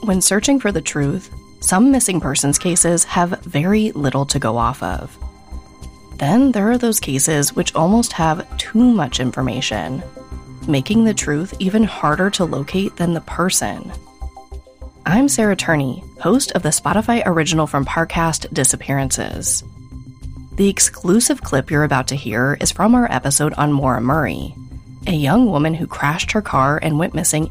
When searching for the truth, some missing persons cases have very little to go off of. Then there are those cases which almost have too much information, making the truth even harder to locate than the person. I'm Sarah Turney, host of the Spotify original from Parcast, Disappearances. The exclusive clip you're about to hear is from our episode on Maura Murray, a young woman who crashed her car and went missing